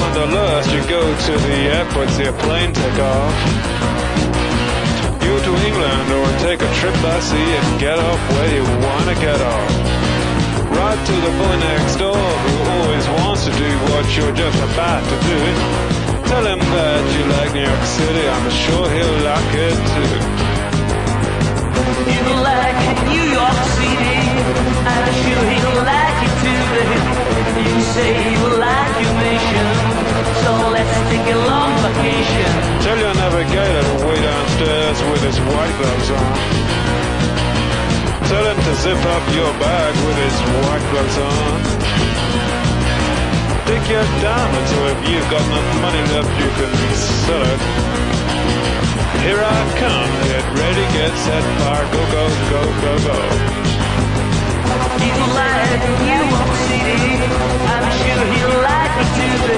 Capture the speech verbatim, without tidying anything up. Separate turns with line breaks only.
wanderlust, you go to the airport, see a plane take off. You to England or take a trip by sea and get off where you wanna get off. Right to the boy next door who always wants to do what you're just about to do. Tell him that you like New York City, I'm sure he'll like it too.
You like New York City, I'm sure he'll like it too. You say you like your mission, so let's take a long vacation.
Tell your navigator to wait downstairs with his white gloves on. Tell him to zip up your bag with his white gloves on. Take your diamonds, so if you've got enough money left, you can sell it. Here I come, get ready, get set, fire, go, go, go, go, go.
You like New York City, I'm sure he'll like it too.